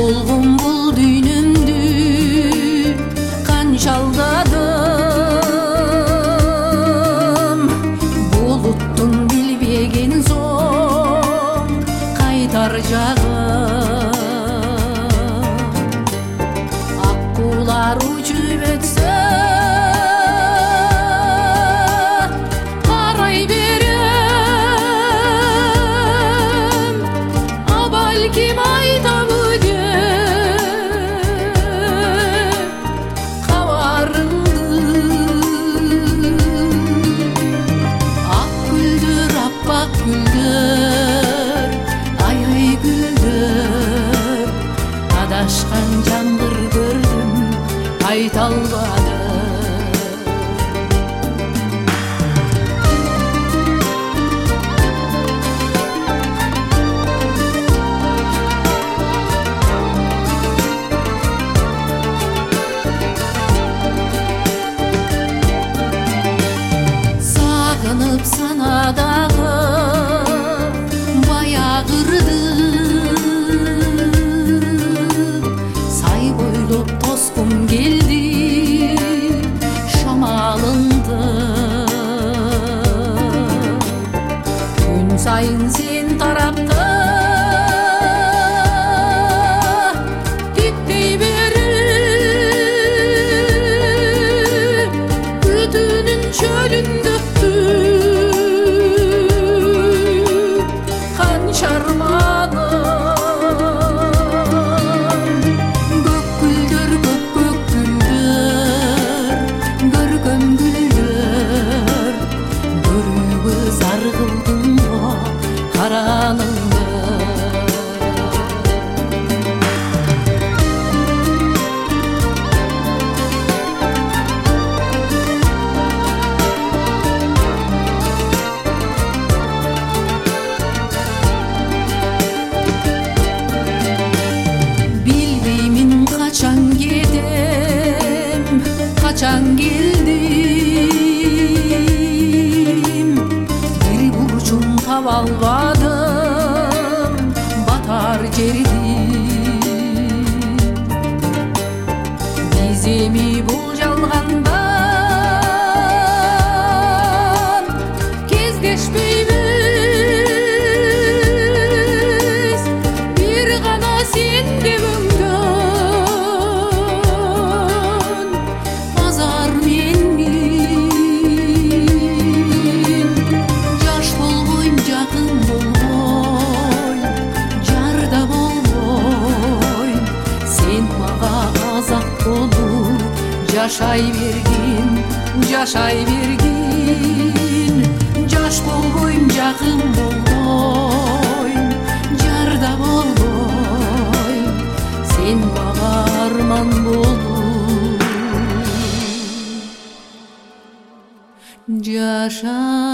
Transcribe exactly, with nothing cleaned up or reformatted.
болгон бул дүйнөмдү канча алдадым. Булуттун билбеген соң кайтар жагым. Аккуулар учуп өтсө карай берем. А балким айтабы деп кабарыңды. Ак гүлдөр, аппак гүлдөр, ай-ай гүлдөр, адашкан жамгыр көрдүм, айта албадым. Сагынып санадагы баягырды сай бойлоп тоскум келди шамалыңды. Күн сайын сен тарапта тиктей берип күтүүнүн чөлүндө karanlığı. Bilbeymin kaçan gidem, kaçan geldim. Bir burcun tav almadım, batar ceridi. Bizemi bul jalgandan кездешпейбиz. Bir gana sen debimden azar menmin. Жаш болбойм, жакын болбойм, жарда болбойм. Sen мага азап болуп жашай бергин, жашай бергин. Жаш болбойм, жакын болбойм, жарда болбойм. Sen мага арман болуп жашай